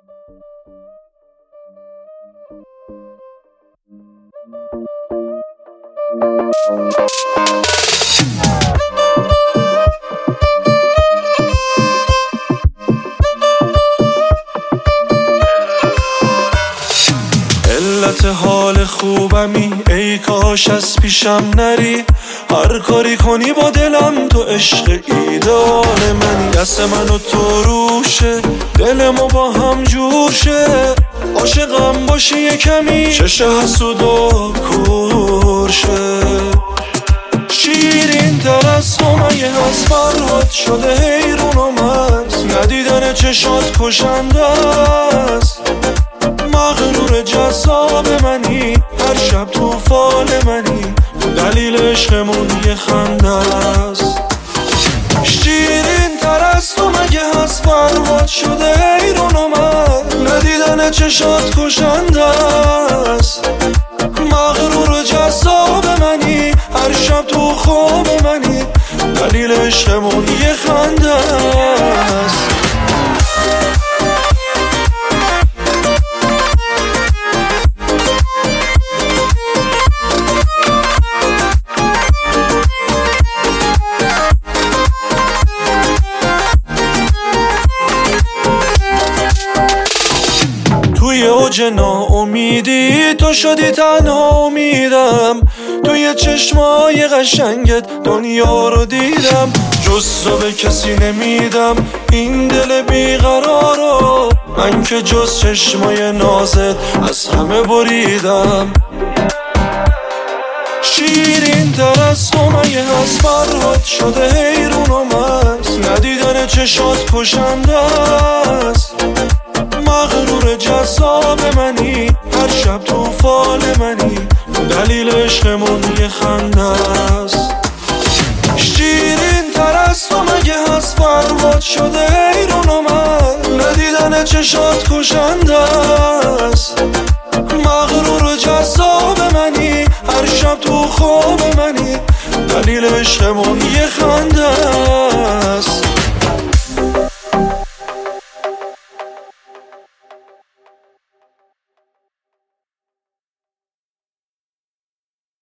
علت حال خوبمی ای کاش از پیشم نری، هر کاری کنی با دلم تو عشق ایدئال منی. دست من و تو روشه، دل ما با هم جوشه، عاشقم باشی یه کمی چش حسود و کورشه. شیرین تر از تو مگه از فرهاد شده حیرون و مست، ندیدن چشات کشنده است. مغرور جذاب منی، هر شب تو فال منی، دلیل عشقمون یه خنده است. شیرین تر از تو مگه از فرهاد شده حیرون و مست، ندیدن چشات کشنده است. مغرور جذاب منی، هر شب تو خواب منی، دلیل عشقمون یه خنده است. توی اوج ناامیدی تو شدی تنها امیدم، توی چشمای قشنگت دنیا رو دیدم. جز تو به کسی نمیدم این دل بیقرارو، من که جز چشمای نازت از همه بریدم. شیرین تر از تو مگه از فرهاد شده حیرون و مست، ندیدن چشات کشنده است. مغرور جذاب منی، هر شب تو فال منی، دلیل عشقمون یه خنده است. شیرین تر از تو مگه از فرهاد شده حیرون و مست، ندیدن چشات کشنده است. مغرور جذاب منی، هر شب تو خواب منی، دلیل عشقمون یه خنده است.